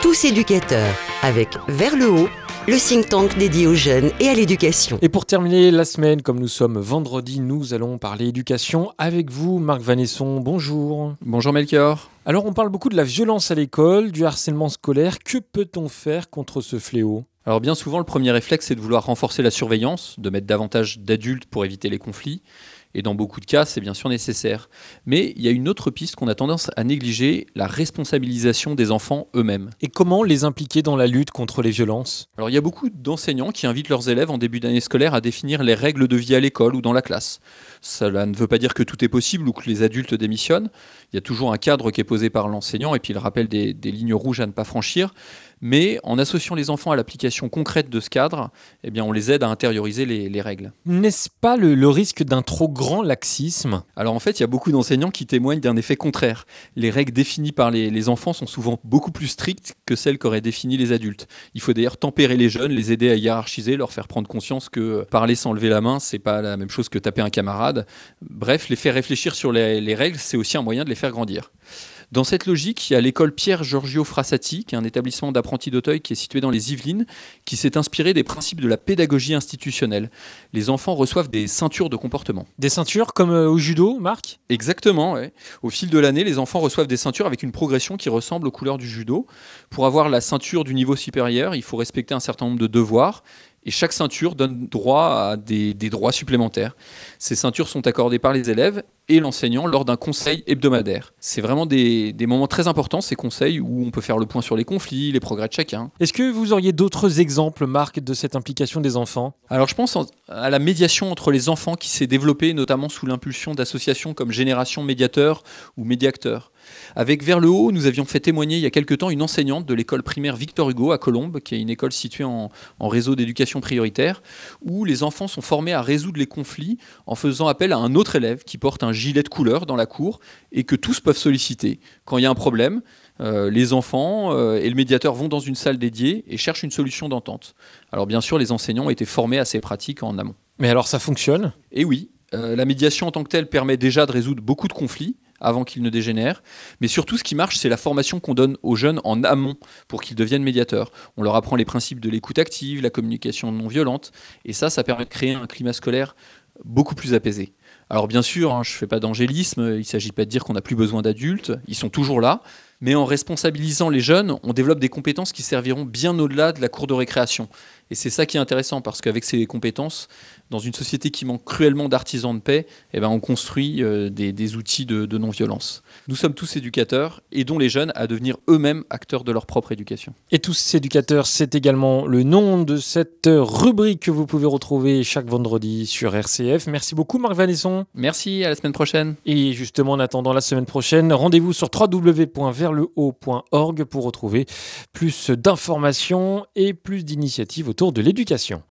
Tous éducateurs, avec Vers le haut, le think tank dédié aux jeunes et à l'éducation. Et pour terminer la semaine, comme nous sommes vendredi, nous allons parler éducation avec vous, Marc Vanesson. Bonjour. Bonjour Melchior. Alors on parle beaucoup de la violence à l'école, du harcèlement scolaire. Que peut-on faire contre ce fléau ? Alors bien souvent, le premier réflexe, c'est de vouloir renforcer la surveillance, de mettre davantage d'adultes pour éviter les conflits. Et dans beaucoup de cas, c'est bien sûr nécessaire. Mais il y a une autre piste qu'on a tendance à négliger, la responsabilisation des enfants eux-mêmes. Et comment les impliquer dans la lutte contre les violences ? Alors il y a beaucoup d'enseignants qui invitent leurs élèves en début d'année scolaire à définir les règles de vie à l'école ou dans la classe. Cela ne veut pas dire que tout est possible ou que les adultes démissionnent. Il y a toujours un cadre qui est posé par l'enseignant et puis le rappel des lignes rouges à ne pas franchir. Mais en associant les enfants à l'application concrète de ce cadre, eh bien, on les aide à intérioriser les règles. N'est-ce pas le risque d'un trop grand laxisme ? Alors en fait, il y a beaucoup d'enseignants qui témoignent d'un effet contraire. Les règles définies par les enfants sont souvent beaucoup plus strictes que celles qu'auraient définies les adultes. Il faut d'ailleurs tempérer les jeunes, les aider à hiérarchiser, leur faire prendre conscience que parler sans lever la main, c'est pas la même chose que taper un camarade. Bref, les faire réfléchir sur les règles, c'est aussi un moyen de les faire grandir. Dans cette logique, il y a l'école Pierre Giorgio Frassati, qui est un établissement d'apprentis d'Auteuil qui est situé dans les Yvelines, qui s'est inspiré des principes de la pédagogie institutionnelle. Les enfants reçoivent des ceintures de comportement. Des ceintures comme au judo, Marc ? Exactement, ouais. Au fil de l'année, les enfants reçoivent des ceintures avec une progression qui ressemble aux couleurs du judo. Pour avoir la ceinture du niveau supérieur, il faut respecter un certain nombre de devoirs. Et chaque ceinture donne droit à des droits supplémentaires. Ces ceintures sont accordées par les élèves et l'enseignant lors d'un conseil hebdomadaire. C'est vraiment des moments très importants, ces conseils, où on peut faire le point sur les conflits, les progrès de chacun. Est-ce que vous auriez d'autres exemples, Marc, de cette implication des enfants ? Alors je pense à la médiation entre les enfants qui s'est développée notamment sous l'impulsion d'associations comme Génération Médiateur ou Médiacteur. Avec Vers le haut, nous avions fait témoigner il y a quelque temps une enseignante de l'école primaire Victor Hugo à Colombes, qui est une école située en réseau d'éducation prioritaire, où les enfants sont formés à résoudre les conflits en faisant appel à un autre élève qui porte un gilet de couleur dans la cour et que tous peuvent solliciter. Quand il y a un problème, les enfants et le médiateur vont dans une salle dédiée et cherchent une solution d'entente. Alors bien sûr, les enseignants ont été formés à ces pratiques en amont. Mais alors ça fonctionne ? Et oui, la médiation en tant que telle permet déjà de résoudre beaucoup de conflits avant qu'ils ne dégénèrent. Mais surtout, ce qui marche, c'est la formation qu'on donne aux jeunes en amont pour qu'ils deviennent médiateurs. On leur apprend les principes de l'écoute active, la communication non violente, et ça permet de créer un climat scolaire beaucoup plus apaisé. Alors bien sûr, je ne fais pas d'angélisme, il ne s'agit pas de dire qu'on n'a plus besoin d'adultes, ils sont toujours là, mais en responsabilisant les jeunes, on développe des compétences qui serviront bien au-delà de la cour de récréation. Et c'est ça qui est intéressant, parce qu'avec ces compétences, dans une société qui manque cruellement d'artisans de paix, on construit des outils de non-violence. Nous sommes tous éducateurs, aidons les jeunes à devenir eux-mêmes acteurs de leur propre éducation. Et Tous éducateurs, c'est également le nom de cette rubrique que vous pouvez retrouver chaque vendredi sur RCF. Merci beaucoup Marc Vanesson. Merci, à la semaine prochaine. Et justement, en attendant la semaine prochaine, rendez-vous sur www.verlehaut.org pour retrouver plus d'informations et plus d'initiatives autour de l'éducation.